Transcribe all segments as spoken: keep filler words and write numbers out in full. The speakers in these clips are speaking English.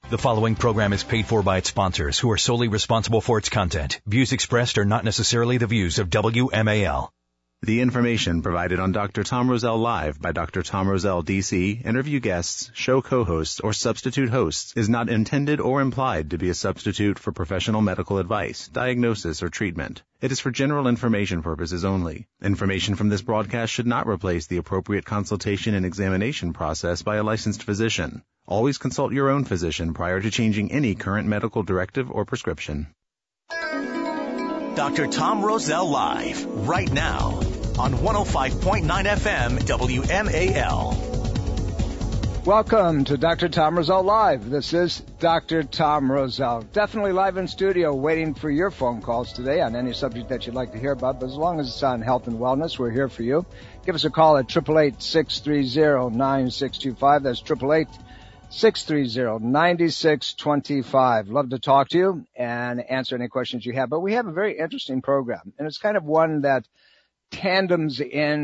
The following program is paid for by its sponsors, who are solely responsible for its content. Views expressed are not necessarily the views of W M A L. The information provided on Doctor Tom Rosell Live by Doctor Tom Rosell, D C, interview guests, show co-hosts, or substitute hosts is not intended or implied to be a substitute for professional medical advice, diagnosis, or treatment. It is for general information purposes only. Information from this broadcast should not replace the appropriate consultation and examination process by a licensed physician. Always consult your own physician prior to changing any current medical directive or prescription. Doctor Tom Rosell Live, right now, on one oh five point nine F M W M A L. Welcome to Doctor Tom Rosell Live. This is Doctor Tom Rosell. Definitely live in studio, waiting for your phone calls today on any subject that you'd like to hear about. But as long as it's on health and wellness, we're here for you. Give us a call at eight eight eight, six three zero, nine six two five. That's eight eight eight, six three zero, nine six two five. Love to talk to you and answer any questions you have. But we have a very interesting program, and it's kind of one that tandems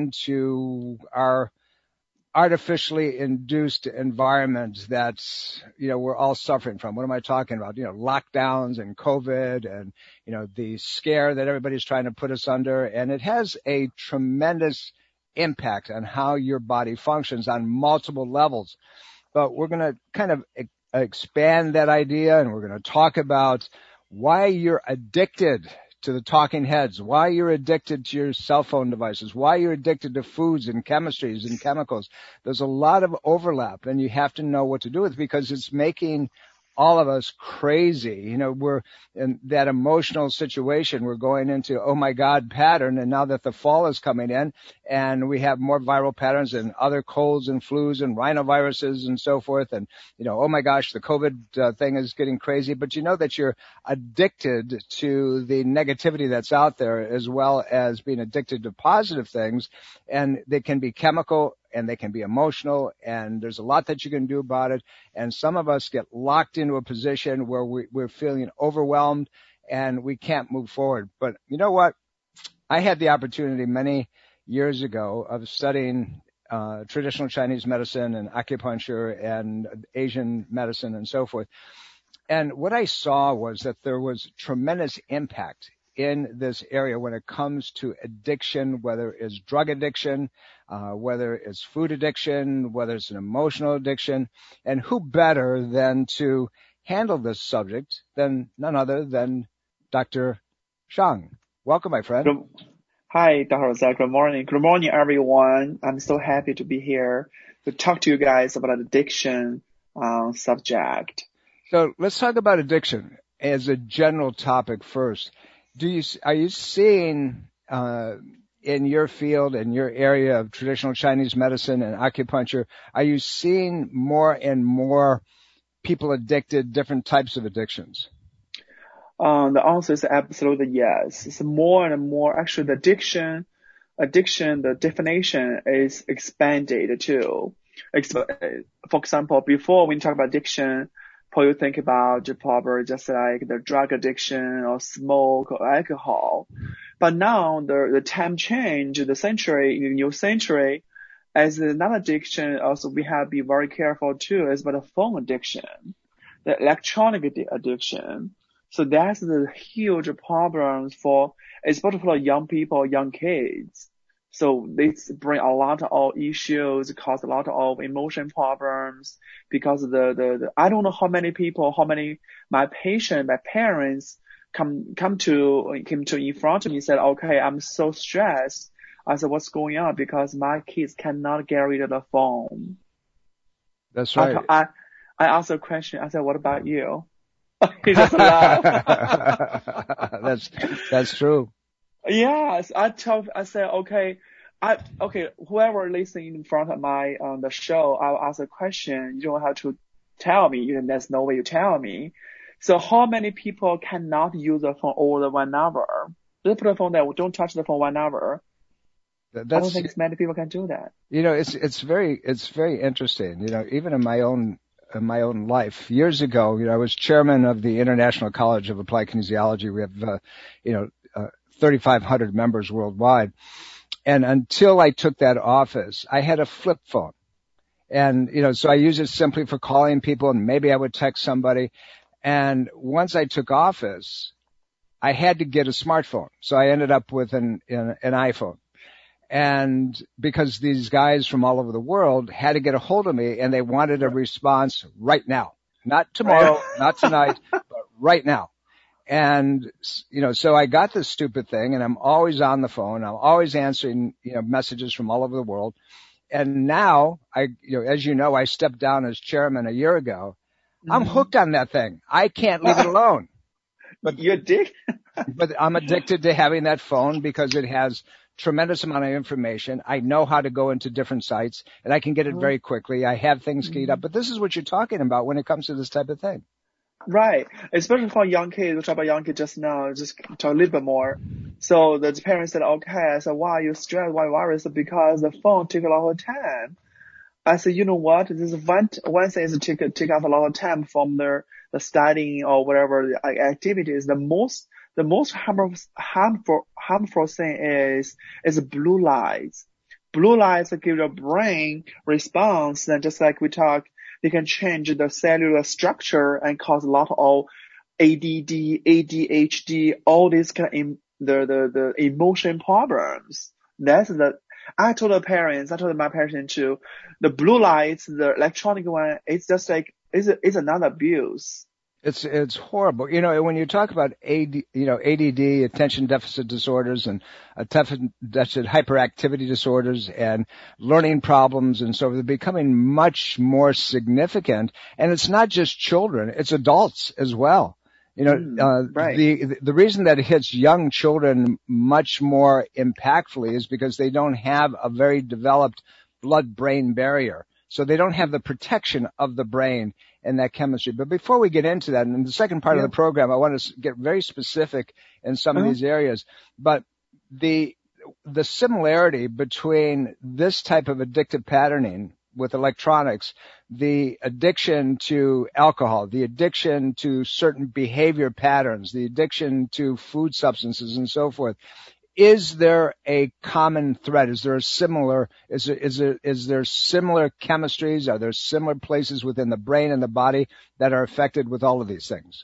into our artificially induced environment that's, you know, we're all suffering from. What am I talking about? You know, lockdowns and COVID and, you know, the scare that everybody's trying to put us under. And it has a tremendous impact on how your body functions on multiple levels. But we're going to kind of expand that idea, and we're going to talk about why you're addicted to the talking heads, why you're addicted to your cell phone devices, why you're addicted to foods and chemistries and chemicals. There's a lot of overlap, and you have to know what to do with it because it's making all of us crazy. You know, we're in that emotional situation. We're going into, oh my God, pattern. And now that the fall is coming in and we have more viral patterns and other colds and flus and rhinoviruses and so forth. And, you know, oh my gosh, the COVID uh, thing is getting crazy. But you know that you're addicted to the negativity that's out there as well as being addicted to positive things. And they can be chemical and they can be emotional, and there's a lot that you can do about it. And some of us get locked into a position where we, we're feeling overwhelmed and we can't move forward. But you know what? I had the opportunity many years ago of studying uh, traditional Chinese medicine and acupuncture and Asian medicine and so forth. And what I saw was that there was tremendous impact in this area when it comes to addiction, whether it's drug addiction, uh, whether it's food addiction, whether it's an emotional addiction. And who better than to handle this subject than none other than Doctor Shang. Welcome, my friend. Good. Hi, Doctor Rosell. Good morning. Good morning, everyone. I'm so happy to be here to talk to you guys about addiction uh, subject. So let's talk about addiction as a general topic first. Do you, are you seeing, uh, in your field, in your area of traditional Chinese medicine and acupuncture, are you seeing more and more people addicted, different types of addictions? Um, the answer is absolutely yes. It's more and more, actually the addiction, addiction, the definition is expanded too. For example, before when you talk about addiction, you think about probably just like the drug addiction or smoke or alcohol. But now the, the time change, the century, new century, as another addiction, also we have to be very careful too, is about the phone addiction, the electronic addiction. So that's the huge problem for, especially for young people, young kids. So this bring a lot of issues, cause a lot of emotion problems because the, the, the, I don't know how many people, how many, my patient, my parents come, come to, came to in front of me and said, okay, I'm so stressed. I said, what's going on? Because my kids cannot get rid of the phone. That's right. I, I, I asked a question. I said, what about you? He just laughed. That's, that's true. Yes, I tell, I say, okay, I, okay, whoever listening in front of my, um, the show, I'll ask a question. You don't have to tell me. You, there's no way you tell me. So how many people cannot use the phone over one hour? Just put the phone there. Don't touch the phone one hour. That's, I don't think many people can do that. You know, it's, it's very, it's very interesting. You know, even in my own, in my own life, years ago, you know, I was chairman of the International College of Applied Kinesiology. We have, uh, you know, uh, thirty-five hundred members worldwide. And until I took that office, I had a flip phone. And, you know, so I use it simply for calling people, and maybe I would text somebody. And once I took office, I had to get a smartphone. So I ended up with an, an, an iPhone. And because these guys from all over the world had to get a hold of me, and they wanted a response right now, not tomorrow, not tonight, but right now. And, you know, so I got this stupid thing, and I'm always on the phone. I'm always answering, you know, messages from all over the world. And now I, you know, as you know, I stepped down as chairman a year ago. Mm-hmm. I'm hooked on that thing. I can't leave it alone. But you're addicted. But I'm addicted to having that phone because it has tremendous amount of information. I know how to go into different sites, and I can get it very quickly. I have things keyed up. But this is what you're talking about when it comes to this type of thing. Right. Especially for young kids. We talked about young kids just now. Just talk a little bit more. So the parents said, okay. I said, why are you stressed? Why worried? So because the phone took a lot of time. I said, you know what? This is one, one thing is to take, take off a lot of time from the, the studying or whatever the activities. The most, the most harmful, harmful, harmful thing is, is blue lights. Blue lights give your brain response. And just like we talked, they can change the cellular structure and cause a lot of A D D, A D H D, all these kind of, the, the, the emotion problems. That's the, I told the parents, I told my parents too, the blue lights, the electronic one, it's just like, it's, it's another abuse. It's, it's horrible. You know, when you talk about A D, you know, A D D, attention deficit disorders, and attention deficit hyperactivity disorders, and learning problems, and so they're becoming much more significant. And it's not just children, it's adults as well. You know, mm, uh, right. the, the reason that it hits young children much more impactfully is because they don't have a very developed blood-brain barrier. So they don't have the protection of the brain and that chemistry. But before we get into that, in the second part yeah. of the program, I want to get very specific in some uh-huh. of these areas. But the, the similarity between this type of addictive patterning with electronics, the addiction to alcohol, the addiction to certain behavior patterns, the addiction to food substances and so forth. Is there a common thread? Is there a similar, is there, is there, is there similar chemistries? Are there similar places within the brain and the body that are affected with all of these things?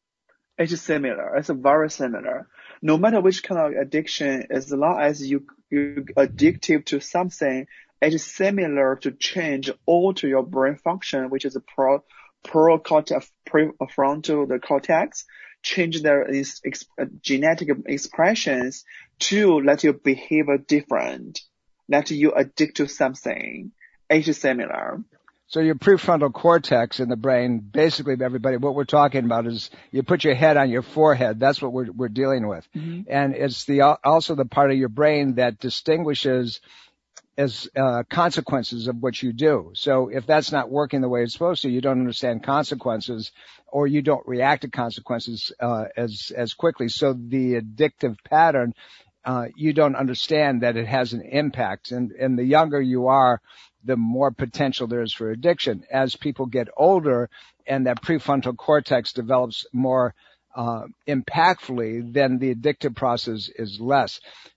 It's similar. It's very similar. No matter which kind of addiction, as long as you, you're addictive to something, it is similar to change, alter your brain function, which is a pro, pro cortex, prefrontal the cortex, change their ex, ex, genetic expressions to let your behavior different, let you addict to something. It is similar. So your prefrontal cortex in the brain, basically everybody, what we're talking about is you put your head on your forehead. That's what we're, we're dealing with. Mm-hmm. And it's the, also the part of your brain that distinguishes as uh, consequences of what you do. So if that's not working the way it's supposed to, you don't understand consequences, or you don't react to consequences uh, as as quickly. So the addictive pattern, uh, you don't understand that it has an impact. And and the younger you are, the more potential there is for addiction. As people get older and that prefrontal cortex develops more uh, impactfully, then the addictive process is less.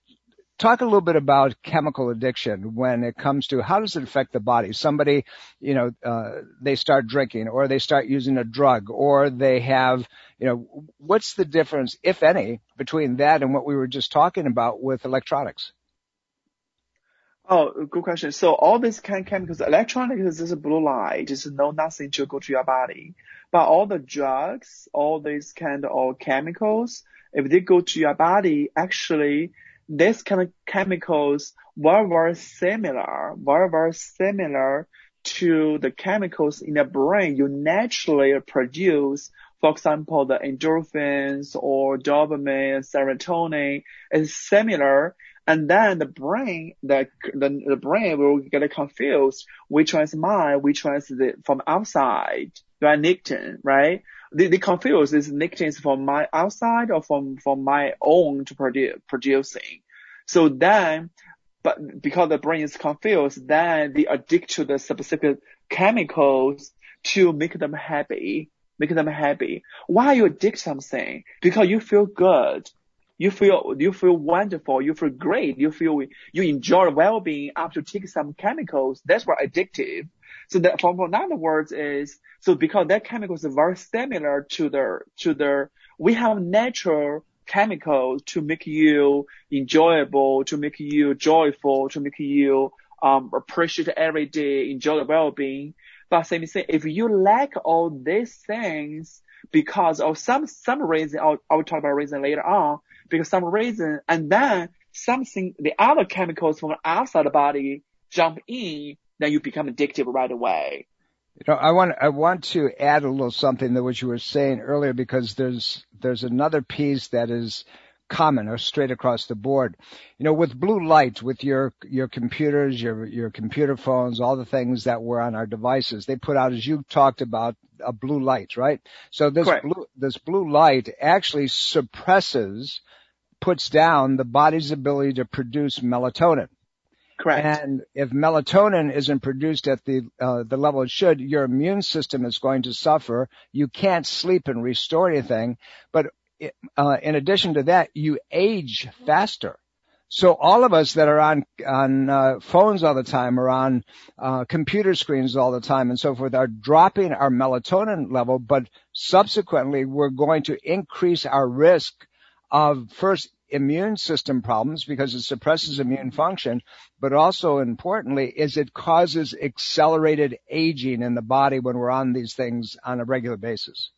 Talk a little bit about chemical addiction when it comes to how does it affect the body? Somebody, you know, uh, they start drinking, or they start using a drug, or they have, you know, what's the difference, if any, between that and what we were just talking about with electronics? Oh, good question. So all these kind of chemicals, electronics is just a blue light, just no nothing to go to your body. But all the drugs, all these kind of chemicals, if they go to your body, actually, these kind of chemicals were very similar, very, very similar to the chemicals in the brain you naturally produce. For example, the endorphins or dopamine, serotonin is similar. And then the brain, the, the, the brain will get confused. Which one is mine? Which one is the, from outside? Right? Nicotine, right? They, they confuse this nicotine is from my outside or from, from my own to produce, producing. So then, but because the brain is confused, then they addict to the specific chemicals to make them happy, make them happy. Why you addict something? Because you feel good. You feel, you feel wonderful. You feel great. You feel, you enjoy well-being after taking some chemicals. That's what addictive. So that, from in other words, is so because that chemicals are very similar to the to the we have natural chemicals to make you enjoyable, to make you joyful, to make you um appreciate every day, enjoy the well-being. But same thing, if you lack all these things because of some some reason, I'll, I'll talk about reason later on, because some reason, and then something, the other chemicals from outside the body jump in, then you become addicted right away. You know, I want I want to add a little something to what you were saying earlier, because there's there's another piece that is common or straight across the board. You know, with blue light, with your your computers, your your computer phones, all the things that were on our devices, they put out, as you talked about, a blue light, right? So this Correct. blue this blue light actually suppresses, puts down the body's ability to produce melatonin. Correct. And if melatonin isn't produced at the uh, the level it should, your immune system is going to suffer. You can't sleep and restore anything. But it, uh, in addition to that, you age faster. So all of us that are on on uh, phones all the time, or on uh, computer screens all the time, and so forth, are dropping our melatonin level. But subsequently, we're going to increase our risk of, first, immune system problems, because it suppresses immune function, but also importantly is it causes accelerated aging in the body when we're on these things on a regular basis.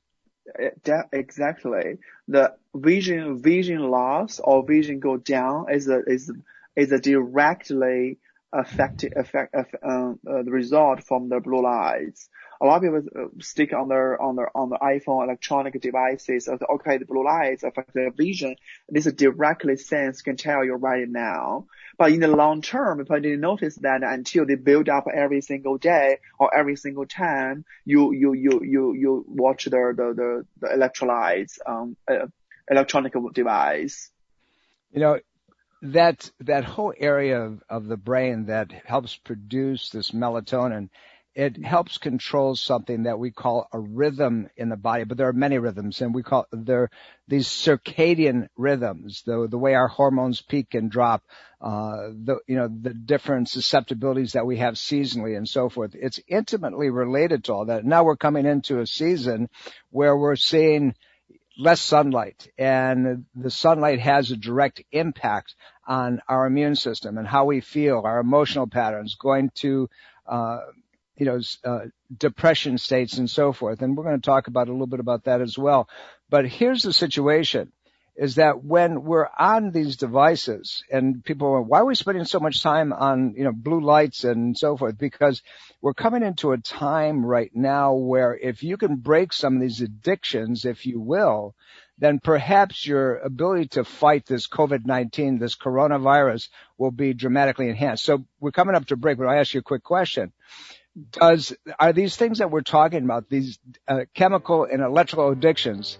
Exactly. The vision vision loss or vision go down is a is is a directly affected effect of um, uh, the result from the blue lights. A lot of people stick on their on their on the iPhone electronic devices. Okay, the blue lights affect their vision. This is directly sense can tell you right now. But in the long term, if I didn't notice that until they build up every single day or every single time you you you you you watch the the the, the electrolytes um uh, electronic device. You know, that that whole area of, of the brain that helps produce this melatonin, it helps control something that we call a rhythm in the body, but there are many rhythms, and we call they're these circadian rhythms, the the way our hormones peak and drop, uh, the you know the different susceptibilities that we have seasonally and so forth. It's intimately related to all that. Now we're coming into a season where we're seeing less sunlight, and the sunlight has a direct impact on our immune system and how we feel, our emotional patterns, going to uh you know, uh, depression states and so forth. And we're going to talk about a little bit about that as well. But here's the situation, is that when we're on these devices and people are, why are we spending so much time on, you know, blue lights and so forth? Because we're coming into a time right now where if you can break some of these addictions, if you will, then perhaps your ability to fight this COVID nineteen, this coronavirus, will be dramatically enhanced. So we're coming up to break, but I'll ask you a quick question. Does, are these things that we're talking about, these uh, chemical and electrical addictions,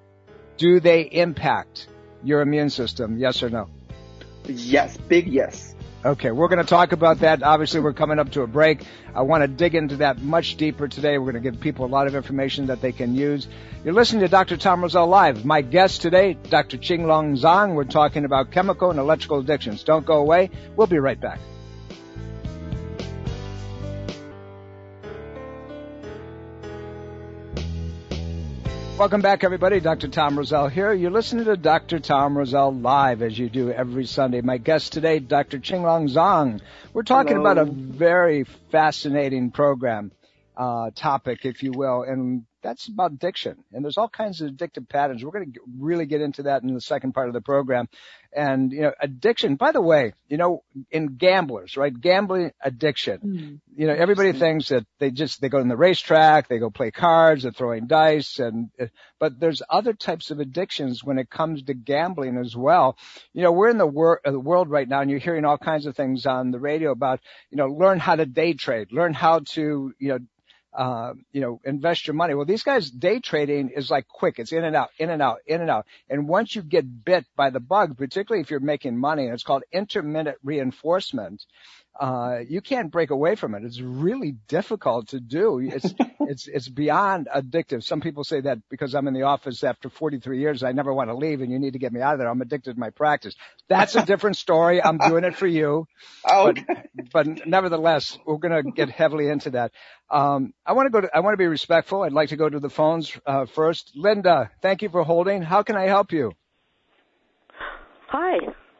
do they impact your immune system? Yes or no? Yes, big yes. Okay, we're going to talk about that. Obviously, we're coming up to a break. I want to dig into that much deeper today. We're going to give people a lot of information that they can use. You're listening to Doctor Tom Rosell Live. My guest today, Doctor Qinglong Zhang. We're talking about chemical and electrical addictions. Don't go away. We'll be right back. Welcome back, everybody. Doctor Tom Rosell here. You're listening to Doctor Tom Rosell Live, as you do every Sunday. My guest today, Doctor Qinglong Zhang. We're talking Hello. about a very fascinating program, uh, topic, if you will, and that's about addiction. And there's all kinds of addictive patterns. We're going to really get into that in the second part of the program. And, you know, addiction, by the way, you know, in gamblers, right? Gambling addiction. Mm. You know, everybody thinks that they just, they go in the racetrack, they go play cards, they're throwing dice, and, but there's other types of addictions when it comes to gambling as well. You know, we're in the, wor- the world right now, and you're hearing all kinds of things on the radio about, you know, learn how to day trade, learn how to, you know, Uh, you know, invest your money. Well, these guys, day trading is like quick. It's in and out, in and out, in and out. And once you get bit by the bug, particularly if you're making money, and it's called intermittent reinforcement, uh, you can't break away from it. It's really difficult to do. It's, it's, it's beyond addictive. Some people say that because I'm in the office after forty-three years, I never want to leave and you need to get me out of there. I'm addicted to my practice. That's a different story. I'm doing it for you. Okay. But, but nevertheless, we're going to get heavily into that. Um, I want to go to, I want to be respectful. I'd like to go to the phones, uh, first. Linda, thank you for holding. How can I help you? Hi.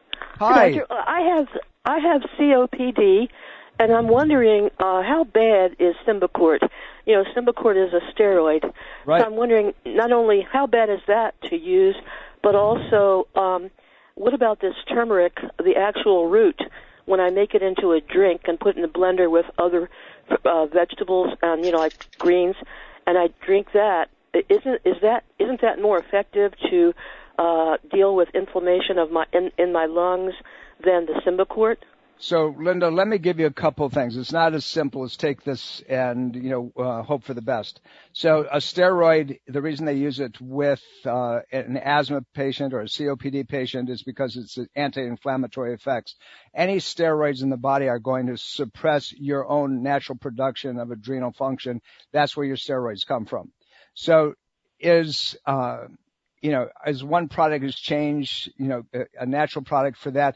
Hi. Doctor, I have I have C O P D, and I'm wondering uh, how bad is Symbicort? You know, Symbicort is a steroid. Right. So I'm wondering not only how bad is that to use, but also um, what about this turmeric, the actual root, when I make it into a drink and put it in the blender with other uh, vegetables and, you know, like greens, and I drink that, isn't is that isn't that more effective to uh, deal with inflammation of my in, in my lungs than the Symbicort? So, Linda, let me give you a couple of things. It's not as simple as take this and, you know, uh, hope for the best. So a steroid, the reason they use it with uh, an asthma patient or a C O P D patient is because it's anti-inflammatory effects. Any steroids in the body are going to suppress your own natural production of adrenal function. That's where your steroids come from. So is, uh, you know, as one product has changed, you know, a, a natural product for that,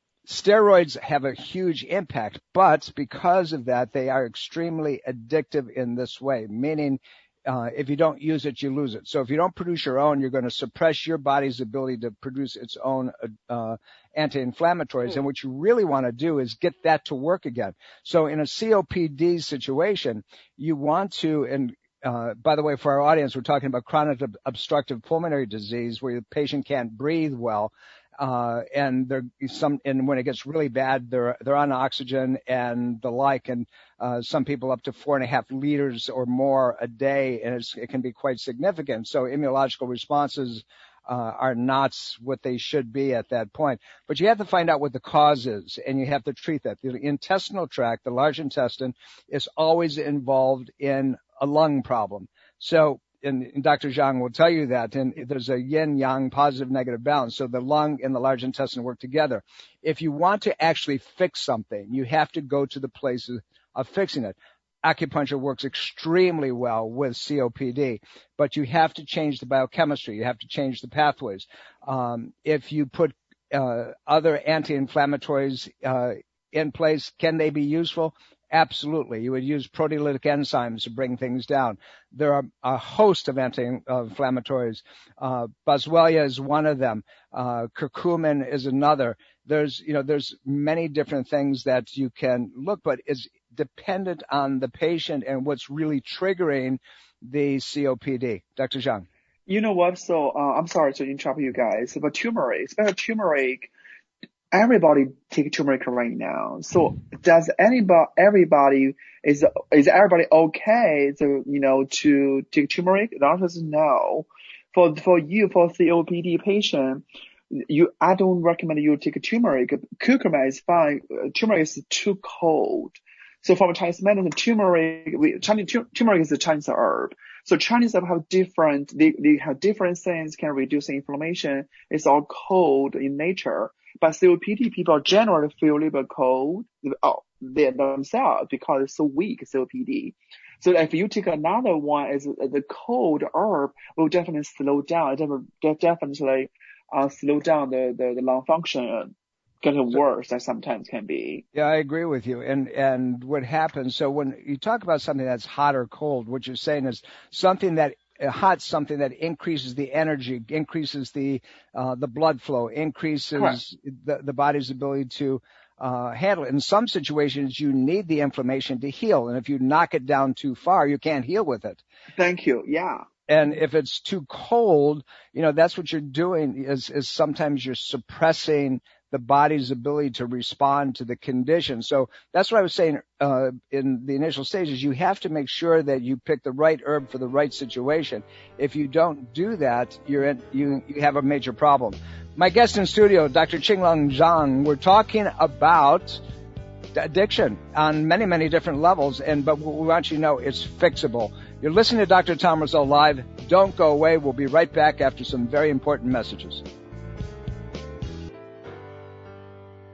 steroids have a huge impact, but because of that, they are extremely addictive in this way, meaning uh, if you don't use it, you lose it. So if you don't produce your own, you're going to suppress your body's ability to produce its own uh, anti-inflammatories. Mm. And what you really want to do is get that to work again. So in a C O P D situation, you want to, and Uh, by the way, for our audience, we're talking about chronic ob- obstructive pulmonary disease where the patient can't breathe well. Uh, and they're some, and when it gets really bad, they're, they're on oxygen and the like. And, uh, some people up to four and a half liters or more a day. And it's, it can be quite significant. So immunological responses, uh, are not what they should be at that point. But you have to find out what the cause is and you have to treat that. The intestinal tract, the large intestine, is always involved in a lung problem. So, and, and Doctor Zhang will tell you that, and there's a yin-yang, positive-negative balance. So the lung and the large intestine work together. If you want to actually fix something, you have to go to the places of fixing it. Acupuncture works extremely well with C O P D, but you have to change the biochemistry. You have to change the pathways. Um, if you put uh, other anti-inflammatories uh, in place, can they be useful? Absolutely. You would use proteolytic enzymes to bring things down. There are a host of anti-inflammatories. Uh, Boswellia is one of them. Uh, curcumin is another. There's, you know, there's many different things that you can look, but it's dependent on the patient and what's really triggering the C O P D. Doctor Zhang. You know what? So, uh, I'm sorry to interrupt you guys, but turmeric, especially turmeric, everybody take turmeric right now. So does anybody, everybody, is, is everybody okay to, you know, to take turmeric? The answer is no. For, for you, for C O P D patient, you, I don't recommend you take turmeric. Curcuma is fine. Turmeric is too cold. So from Chinese medicine, turmeric, we, Chinese, turmeric is a Chinese herb. So Chinese herb have different, they, they have different things can reduce inflammation. It's all cold in nature. But C O P D people generally feel a little bit cold, oh, they themselves because it's so weak, C O P D. So if you take another one as the cold herb, will definitely slow down, it definitely uh, slow down the, the, the lung function. Getting worse that sometimes can be. Yeah, I agree with you. And, and what happens, so when you talk about something that's hot or cold, what you're saying is something that hot, something that increases the energy, increases the, uh, the blood flow, increases the, the body's ability to, uh, handle it. In some situations, you need the inflammation to heal. And if you knock it down too far, you can't heal with it. Thank you. Yeah. And if it's too cold, you know, that's what you're doing is, is sometimes you're suppressing the body's ability to respond to the condition. So that's what I was saying uh, in the initial stages. You have to make sure that you pick the right herb for the right situation. If you don't do that, you're in, you you have a major problem. My guest in studio, Doctor Qinglong Zhang, we're talking about addiction on many, many different levels, and but we want you to know it's fixable. You're listening to Doctor Tom Rosell Live. Don't go away. We'll be right back after some very important messages.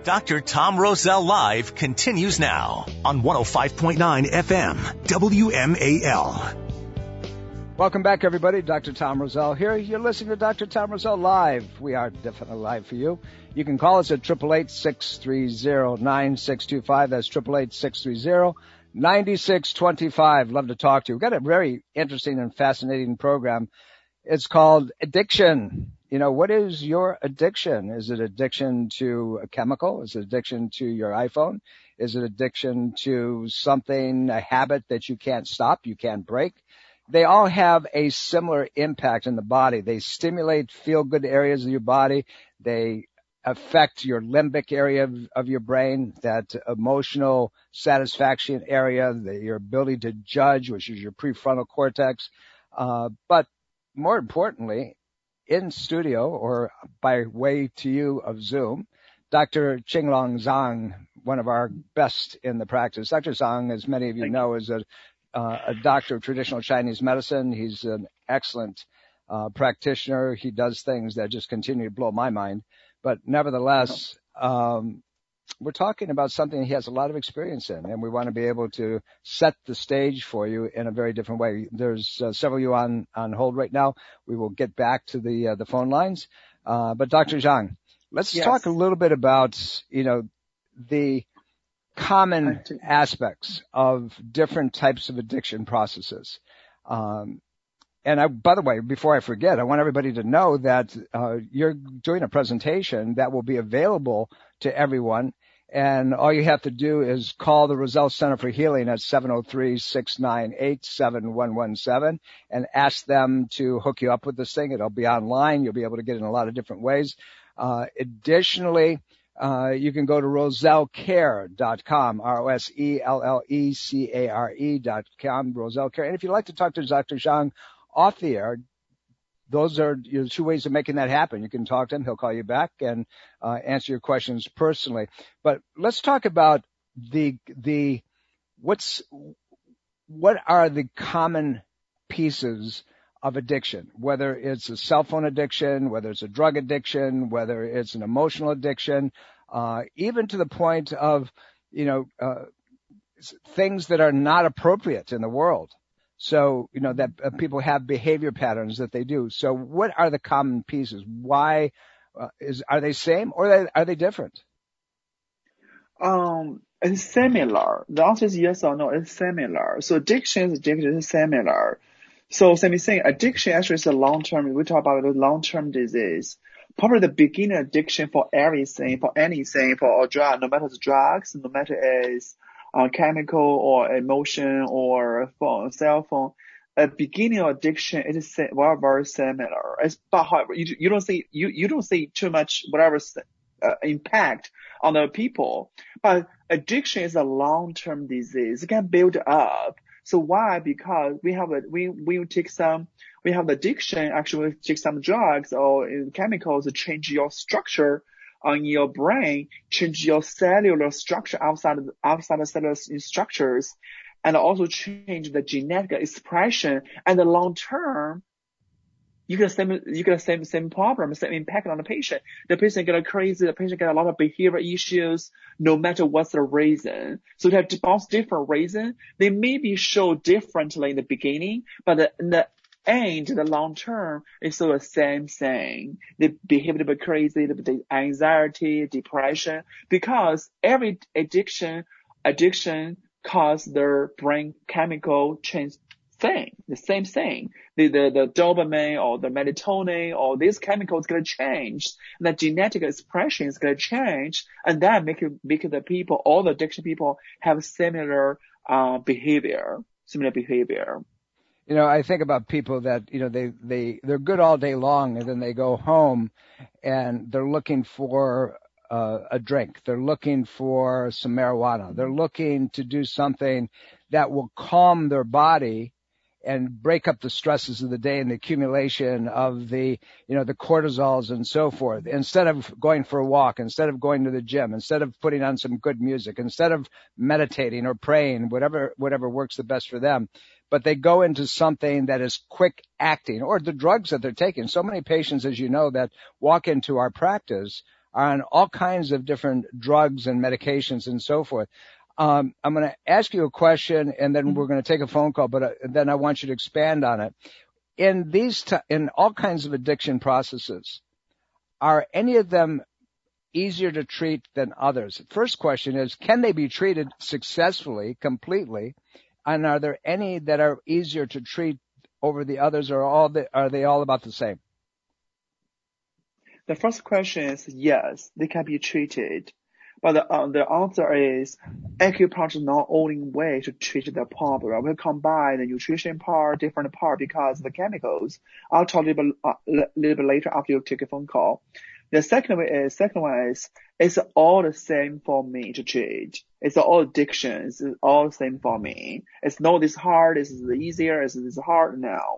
Doctor Tom Rosell Live continues now on one oh five point nine F M, W M A L. Welcome back, everybody. Doctor Tom Rosell here. You're listening to Doctor Tom Rosell Live. We are definitely live for you. You can call us at eight eight eight, six three zero, nine six two five. That's eight eight eight, six three zero, nine six two five. Love to talk to you. We've got a very interesting and fascinating program. It's called Addiction. You know, what is your addiction? Is it addiction to a chemical? Is it addiction to your iPhone? Is it addiction to something, a habit that you can't stop, you can't break? They all have a similar impact in the body. They stimulate feel-good areas of your body. They affect your limbic area of, of your brain, that emotional satisfaction area, the, your ability to judge, which is your prefrontal cortex. Uh, but more importantly, in studio or by way to you of Zoom, Doctor Qinglong Zhang, one of our best in the practice. Doctor Zhang, as many of you know, is a, uh, a doctor of traditional Chinese medicine. He's an excellent uh, practitioner. He does things that just continue to blow my mind. But nevertheless, um, we're talking about something he has a lot of experience in, and we want to be able to set the stage for you in a very different way. There's uh, several of you on, on hold right now. We will get back to the uh, the phone lines. Uh, but Doctor Zhang, let's yes. talk a little bit about, you know, the common aspects of different types of addiction processes. Um, And I, by the way, before I forget, I want everybody to know that uh, you're doing a presentation that will be available to everyone. And all you have to do is call the Rosell Center for Healing at seven oh three, six nine eight, seven one one seven and ask them to hook you up with this thing. It'll be online. You'll be able to get it in a lot of different ways. Uh, additionally, uh, you can go to rosell care dot com, R O S E L L E C A R E dot com, Rosell Care. And if you'd like to talk to Doctor Zhang off the air, those are your two ways of making that happen. You can talk to him. He'll call you back and uh, answer your questions personally. But let's talk about the the what's what are the common pieces of addiction, whether it's a cell phone addiction, whether it's a drug addiction, whether it's an emotional addiction, uh, even to the point of, you know, uh, things that are not appropriate in the world. So, you know, that uh, people have behavior patterns that they do. So what are the common pieces? Why uh, is, are they same or are they, are they different? Um, it's similar. The answer is yes or no. It's similar. So addiction is addiction is similar. So same thing. Addiction actually is a long-term, we talk about a long-term disease. Probably the beginning addiction for everything, for anything, for a drug, no matter the drugs, no matter it's Uh, chemical or emotion or phone, cell phone, a beginning of addiction is very, very similar. It's, but however, you, you don't see, you, you don't see too much, whatever, uh, impact on the people. But addiction is a long-term disease. It can build up. So why? Because we have a, we, we take some, we have addiction, actually we take some drugs or chemicals to change your structure on your brain, change your cellular structure outside of, outside of cellular structures, and also change the genetic expression. And the long term, you get the same, you get the same, same problem, same impact on the patient. The patient get crazy, the patient get a lot of behavior issues, no matter what's the reason. So they have both different reasons. They maybe show differently in the beginning, but the, in the and the long term is still the same thing. They behave a bit crazy, the anxiety, depression, because every addiction, addiction causes their brain chemical change thing, the same thing. The, the, the dopamine or the melatonin or these chemicals gonna change. And the genetic expression is gonna change. And that make it, make the people, all the addiction people have similar, uh, behavior, similar behavior. You know, I think about people that, you know, they, they, they're good all day long and then they go home and they're looking for uh, a drink. They're looking for some marijuana. They're looking to do something that will calm their body and break up the stresses of the day and the accumulation of the, you know, the cortisols and so forth. Instead of going for a walk, instead of going to the gym, instead of putting on some good music, instead of meditating or praying, whatever, whatever works the best for them. But they go into something that is quick acting or the drugs that they're taking. So many patients, as you know, that walk into our practice are on all kinds of different drugs and medications and so forth. Um, I'm going to ask you a question, and then we're going to take a phone call, but uh, then I want you to expand on it. In these, t- in all kinds of addiction processes, are any of them easier to treat than others? First question is, can they be treated successfully, completely? And are there any that are easier to treat over the others, or all the, are they all about the same? The first question is yes, they can be treated. But the, uh, the answer is acupuncture is not only way to treat the problem. We combine the nutrition part, different part because of the chemicals. I'll talk a little bit, uh, little bit later after you take a phone call. The second way is, second one is, it's all the same for me to treat. It's all addictions. It's all the same for me. It's not this hard. This is easier. It's this hard now.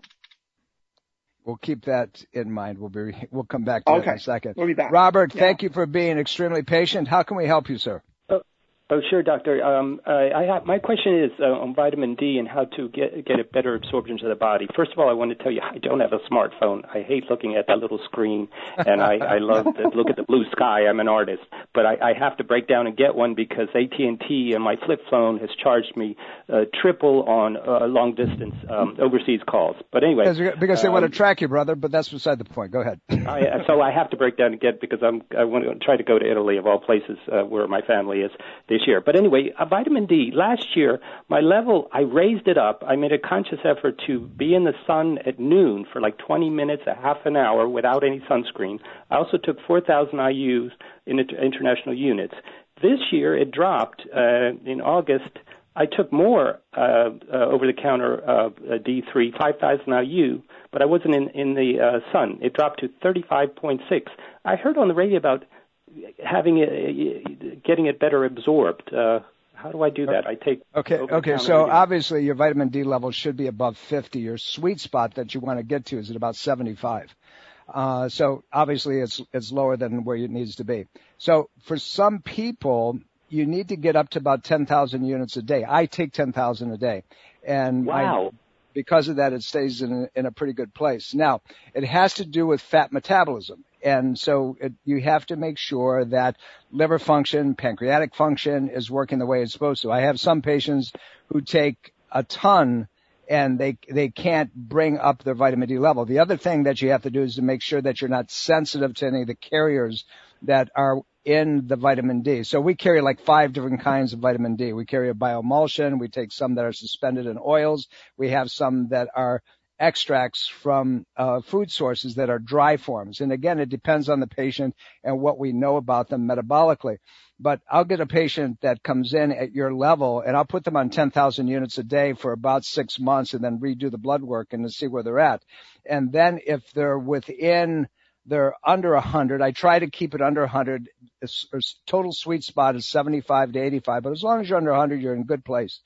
We'll keep that in mind. We'll be, we'll come back to okay. that in a second. We'll be back. Robert, yeah. thank you for being extremely patient. How can we help you, sir? Oh, sure, doctor. Um, I, I have, my question is uh, on vitamin D and how to get get a better absorption to the body. First of all, I want to tell you I don't have a smartphone. I hate looking at that little screen, and I, I love to look at the blue sky. I'm an artist, but I, I have to break down and get one because A T and T and my flip phone has charged me uh, triple on uh, long distance um, overseas calls. But anyway, because, because they um, want to track you, brother. But that's beside the point. Go ahead. I, so I have to break down and get because I'm I want to try to go to Italy of all places uh, where my family is this year. But anyway. Uh, vitamin D, last year, my level, I raised it up. I made a conscious effort to be in the sun at noon for like twenty minutes, a half an hour without any sunscreen. I also took four thousand I U's in international units. This year, it dropped uh, in August. I took more uh, uh, over-the-counter uh, D three, five thousand I U, but I wasn't in, in the uh, sun. It dropped to thirty-five point six. I heard on the radio about having it, getting it better absorbed. Uh, How do I do that? I take okay. Okay. So obviously your vitamin D level should be above fifty. Your sweet spot that you want to get to is at about seventy-five. Uh, so obviously it's it's lower than where it needs to be. So for some people, you need to get up to about ten thousand units a day. I take ten thousand a day, and wow. I, because of that, it stays in a, in a pretty good place. Now, it has to do with fat metabolism. And so it, you have to make sure that liver function, pancreatic function is working the way it's supposed to. I have some patients who take a ton and they they can't bring up their vitamin D level. The other thing that you have to do is to make sure that you're not sensitive to any of the carriers that are in the vitamin D. So we carry like five different kinds of vitamin D. We carry a bioemulsion. We take some that are suspended in oils. We have some that are extracts from uh, food sources that are dry forms. And again, it depends on the patient and what we know about them metabolically. But I'll get a patient that comes in at your level and I'll put them on ten thousand units a day for about six months and then redo the blood work and to see where they're at. And then if they're within, they're under one hundred, I try to keep it under one hundred. It's, it's total sweet spot is seventy-five to eighty-five, but as long as you're under one hundred, you're in a good place.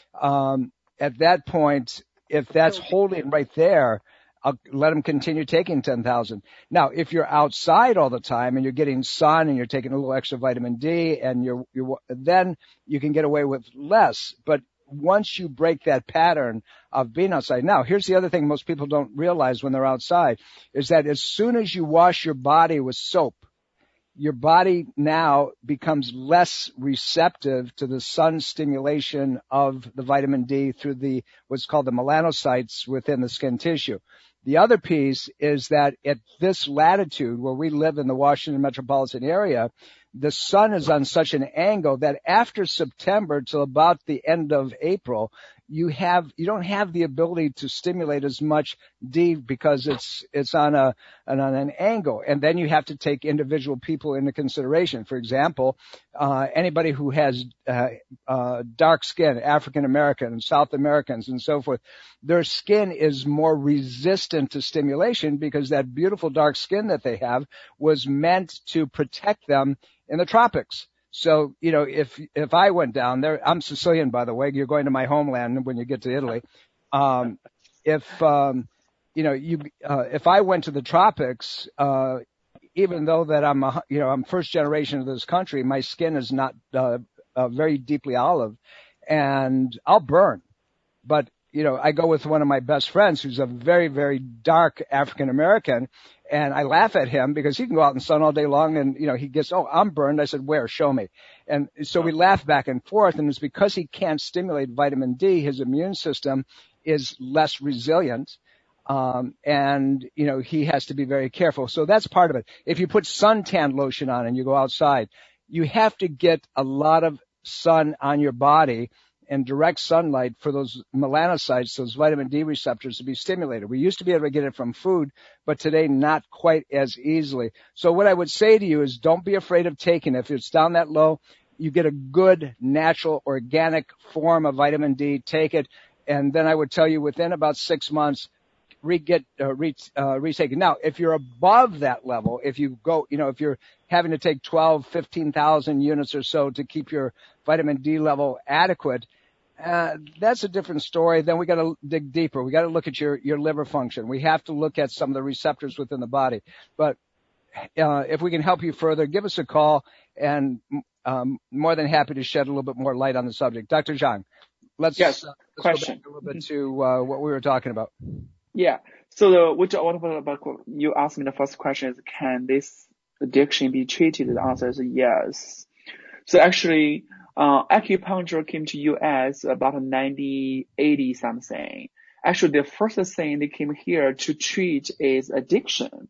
Um, at that point, if that's holding right there, I'll let them continue taking ten thousand. Now, if you're outside all the time and you're getting sun and you're taking a little extra vitamin D and you're, you're, then you can get away with less. But once you break that pattern of being outside. Now, here's the other thing most people don't realize when they're outside is that as soon as you wash your body with soap, your body now becomes less receptive to the sun stimulation of the vitamin D through the what's called the melanocytes within the skin tissue. The other piece is that at this latitude where we live in the Washington metropolitan area, the sun is on such an angle that after September till about the end of April, you have, you don't have the ability to stimulate as much D because it's, it's on a, on an angle. And then you have to take individual people into consideration. For example, uh, anybody who has, uh, uh, dark skin, African American, South Americans and so forth, their skin is more resistant to stimulation because that beautiful dark skin that they have was meant to protect them in the tropics. So, you know, if, if I went down there, I'm Sicilian, by the way, you're going to my homeland when you get to Italy. Um, if, um, you know, you, uh, if I went to the tropics, uh, even though that I'm, a, you know, I'm first generation of this country, my skin is not, uh, uh, very deeply olive and I'll burn. But, you know, I go with one of my best friends who's a very, very dark African American, and I laugh at him because he can go out in the sun all day long, and, you know, he gets, oh, I'm burned. I said, where? Show me. And so we laugh back and forth, and it's because he can't stimulate vitamin D, his immune system is less resilient. Um, and, you know, he has to be very careful. So that's part of it. If you put suntan lotion on and you go outside, you have to get a lot of sun on your body and direct sunlight for those melanocytes, those vitamin D receptors to be stimulated. We used to be able to get it from food, but today not quite as easily. So what I would say to you is don't be afraid of taking it. If it's down that low, you get a good, natural, organic form of vitamin D, take it. And then I would tell you within about six months, re get, uh, re, uh, retake it. Now, if you're above that level, if you go, you know, if you're having to take twelve, fifteen thousand units or so to keep your vitamin D level adequate, Uh, that's a different story. Then we got to dig deeper. We got to look at your, your liver function. We have to look at some of the receptors within the body. But uh, if we can help you further, give us a call, and um, more than happy to shed a little bit more light on the subject. Doctor Zhang, let's, yes, uh, let's question. go back a little bit to uh, what we were talking about. Yeah. So the, what about you asked me the first question is, can this addiction be treated? The answer is yes. So actually, Uh, acupuncture came to U S about nineteen eighty something. Actually, the first thing they came here to treat is addiction.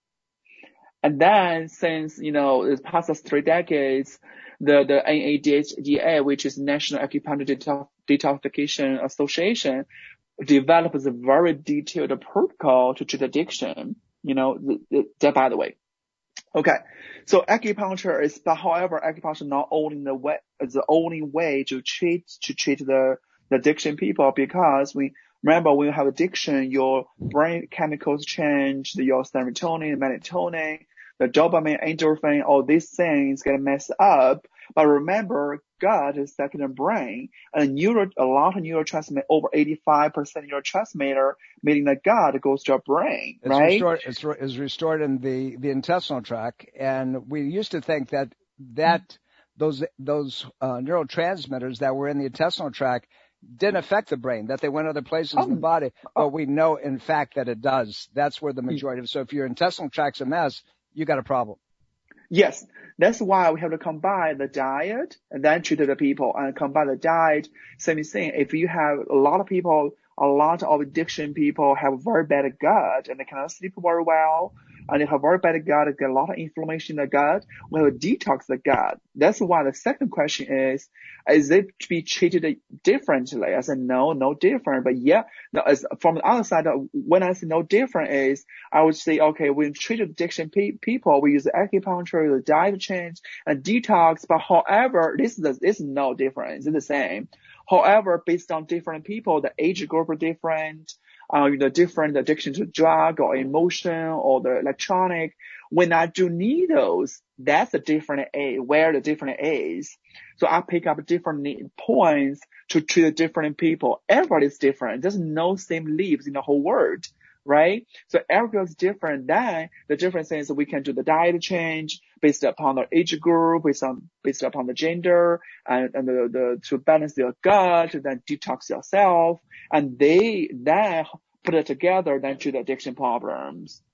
And then since, you know, the past three decades, the, the N A D A, which is National Acupuncture Detoxification Association, develops a very detailed protocol to treat addiction. You know, that by the way. Okay. So acupuncture is, but however, acupuncture not only the way, the only way to treat, to treat the, the addiction people, because we, remember when you have addiction, your brain chemicals change, your serotonin, melatonin, the dopamine, endorphin, all these things get messed up. But remember, gut is second in brain, and neuro, a lot of neurotransmitter, over eighty-five percent neurotransmitter, meaning the gut goes to your brain, it's right? Restored, it's, re, it's restored in the, the intestinal tract, and we used to think that that those those uh, neurotransmitters that were in the intestinal tract didn't affect the brain, that they went other places oh, in the body, but oh. we know in fact that it does. That's where the majority of it. So if your intestinal tract's a mess, you got a problem. Yes, that's why we have to combine the diet and then treat the people, and combine the diet. Same thing. If you have a lot of people, a lot of addiction people have very bad gut and they cannot sleep very well, and they have very bad gut, they get a lot of inflammation in the gut, we have to detox the gut. That's why the second question is, is it to be treated differently? I said, no, no different. But yeah, no, as, from the other side, when I say no different is, I would say, okay, we treat addiction pe- people, we use the acupuncture, the diet change, and detox. But however, this is, this is no different. It's the same. However, based on different people, the age group are different, uh, you know, different addiction to drug or emotion or the electronic. When I do needles, that's a different A, where the different A's. So I pick up different points to treat different people. Everybody's different. There's no same leaves in the whole world, right? So everybody's different. Then the difference is we can do the diet change based upon the age group, based on, based upon the gender, and, and the, the, to balance your gut, then detox yourself, and they then put it together, then treat the addiction problems.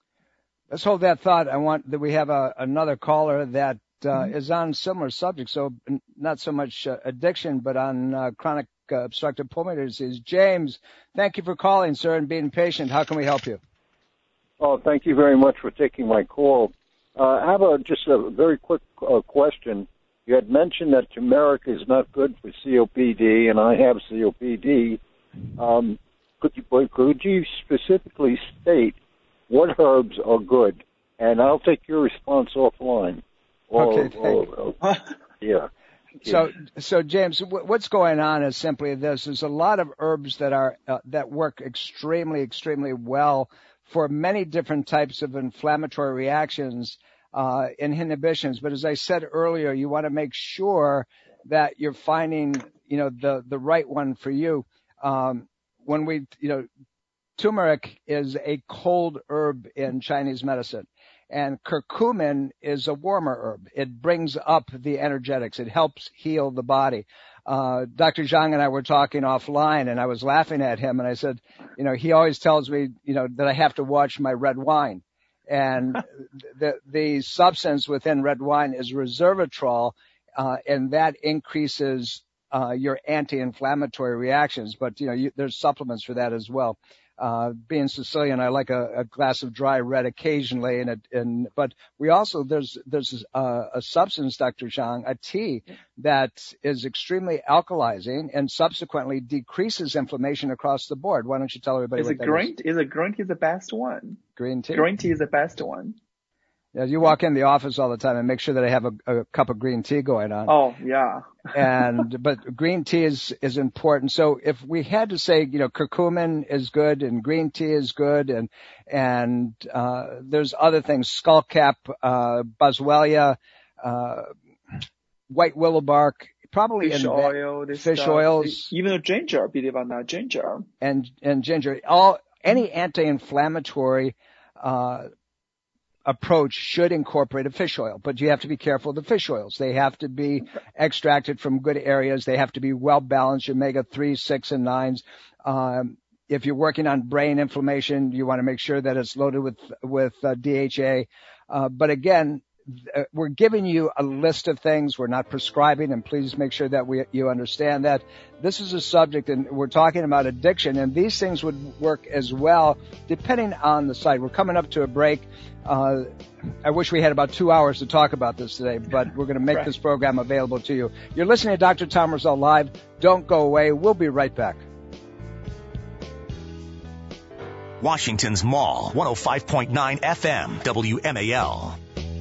Let's hold that thought. I want that we have a, another caller that uh, mm-hmm. is on similar subject, so not so much uh, addiction, but on uh, chronic uh, obstructive pulmonary disease. James, thank you for calling, sir, and being patient. How can we help you? Oh, thank you very much for taking my call. Uh, I have a, just a very quick uh, question. You had mentioned that turmeric is not good for C O P D, and I have C O P D. Um, could you, could you specifically state what herbs are good? And I'll take your response offline. Or, okay, thank or, or, yeah. So, so James, what's going on is simply this: there's a lot of herbs that are uh, that work extremely, extremely well for many different types of inflammatory reactions, uh, inhibitions. But as I said earlier, you want to make sure that you're finding, you know, the the right one for you. Um, when we, you know, turmeric is a cold herb in Chinese medicine, and curcumin is a warmer herb. It brings up the energetics. It helps heal the body. uh, Doctor Zhang and I were talking offline, and I was laughing at him, and I said, you know, he always tells me, you know, that I have to watch my red wine. And the, the substance within red wine is resveratrol, uh, and that increases, uh, your anti-inflammatory reactions. But, you know, you, there's supplements for that as well. Uh, being Sicilian, I like a, a glass of dry red occasionally, and, it, and but we also there's there's a, a substance, Doctor Zhang, a tea that is extremely alkalizing and subsequently decreases inflammation across the board. Why don't you tell everybody is what it that green, is? Is it green tea the best one? Green tea. Green tea is the best one. Yeah, you walk in the office all the time and make sure that I have a, a cup of green tea going on. Oh, yeah. and, but green tea is, is important. So if we had to say, you know, curcumin is good and green tea is good and, and, uh, there's other things, skullcap, uh, boswellia, uh, white willow bark, probably fish in oil, that, this fish stuff. oils. Even the ginger, believe it or not, ginger. And, and ginger, all, any anti-inflammatory, uh, approach should incorporate a fish oil, but you have to be careful of the fish oils. They have to be extracted from good areas. They have to be well balanced, omega three, six, and nines. Um, if you're working on brain inflammation, you want to make sure that it's loaded with, with uh, D H A. Uh, but again, we're giving you a list of things. We're not prescribing, and please make sure that we, you understand that this is a subject, and we're talking about addiction, and these things would work as well, depending on the site. We're coming up to a break. Uh, I wish we had about two hours to talk about this today, but we're going to make right. this program available to you. You're listening to Doctor Tom Rosell Live. Don't go away. We'll be right back. Washington's Mall, one oh five point nine F M, W M A L.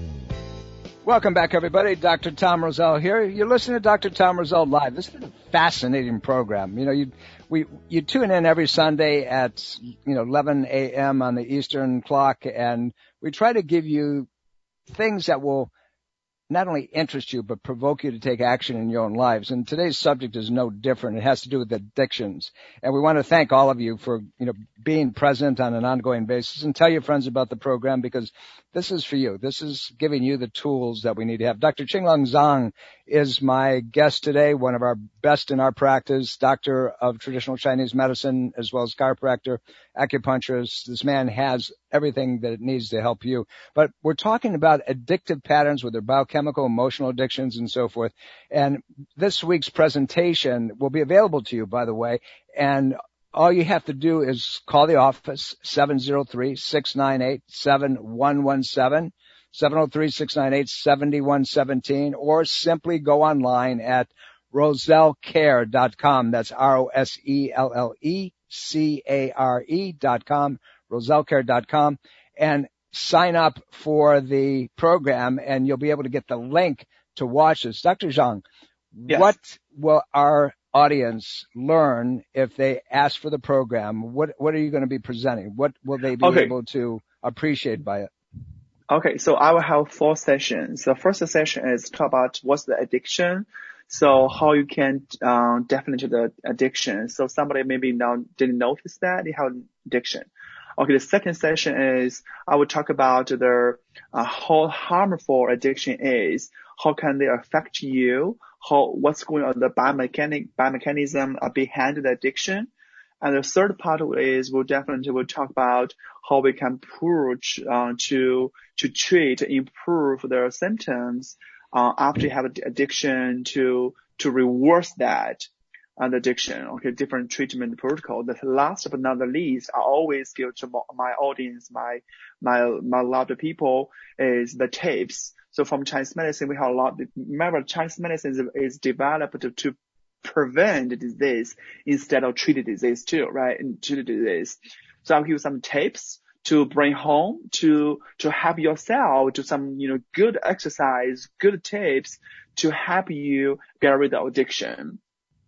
Welcome back, everybody. Doctor Tom Rosell here. You're listening to Doctor Tom Rosell Live. This is a fascinating program. You know, you we you tune in every Sunday at you know eleven a.m. on the Eastern clock, and we try to give you things that will not only interest you but provoke you to take action in your own lives. And today's subject is no different. It has to do with addictions, and we want to thank all of you for you know being present on an ongoing basis, and tell your friends about the program, because this is for you. This is giving you the tools that we need to have. Doctor Qinglong Zhang is my guest today, one of our best in our practice, doctor of traditional Chinese medicine, as well as chiropractor, acupuncturist. This man has everything that it needs to help you. But we're talking about addictive patterns with their biochemical, emotional addictions, and so forth. And this week's presentation will be available to you, by the way, and all you have to do is call the office, seven oh three, six nine eight, seven one one seven, seven oh three, six nine eight, seven one one seven, or simply go online at roselle care dot com. That's R O S E L L E C A R E dot com, roselle care dot com, and sign up for the program, and you'll be able to get the link to watch this. Doctor Zhang, yes. What will our audience learn if they ask for the program? What what are you going to be presenting? What will they be okay. able to appreciate by it? Okay, so I will have four sessions. The first session is talk about what's the addiction, so how you can um, definitely the addiction. So somebody maybe now didn't notice that they have addiction. Okay, the second session is I will talk about the uh, how harmful addiction is, how can they affect you, how what's going on the biomechanic biomechanism behind the addiction. And the third part is we'll definitely will talk about how we can approach uh, to to treat, improve their symptoms uh, after you have an addiction, to to reverse that and addiction. Okay, different treatment protocol. The last but not the least, I always give to my audience, my my my loved people, is the tips. So from Chinese medicine, we have a lot. Remember, Chinese medicine is, is developed to, to prevent the disease instead of treat the disease too, right? And treat the disease. So I'll give you some tips to bring home to to help yourself, to some you know good exercise, good tips to help you get rid of addiction.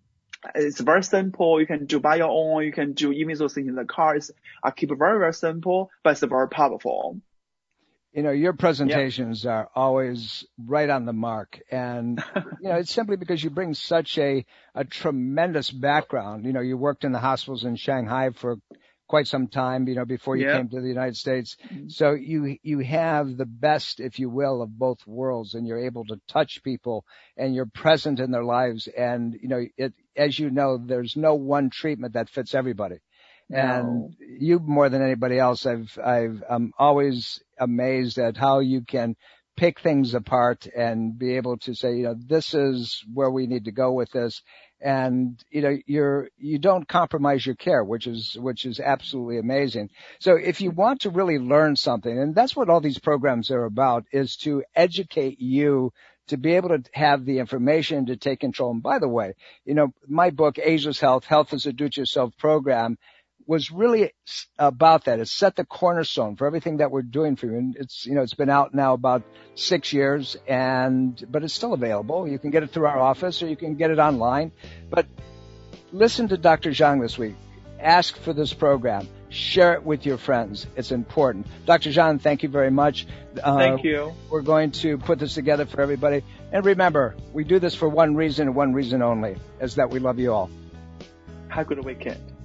It's very simple. You can do by your own. You can do even those things in the car. It's, I keep it very very simple, but it's very powerful. You know, your presentations yep. are always right on the mark. And, you know, it's simply because you bring such a, a tremendous background. You know, you worked in the hospitals in Shanghai for quite some time, you know, before you Yeah. came to the United States. Mhm. So you you have the best, if you will, of both worlds, and you're able to touch people, and you're present in their lives. And you know, it as you know, there's no one treatment that fits everybody. No. And you, more than anybody else, I've I've I'm always amazed at how you can pick things apart and be able to say, you know, this is where we need to go with this. And, you know, you're, you don't compromise your care, which is, which is absolutely amazing. So if you want to really learn something, and that's what all these programs are about, is to educate you to be able to have the information to take control. And by the way, you know, my book, Ageless Health, Health is a Do-It-Yourself program, was really about that. It set the cornerstone for everything that we're doing for you. And it's, you know, it's been out now about six years and, but it's still available. You can get it through our office or you can get it online. But listen to Doctor Zhang this week. Ask for this program. Share it with your friends. It's important. Doctor Zhang, thank you very much. Uh, Thank you. We're going to put this together for everybody. And remember, we do this for one reason and one reason only, is that we love you all. Have a good weekend.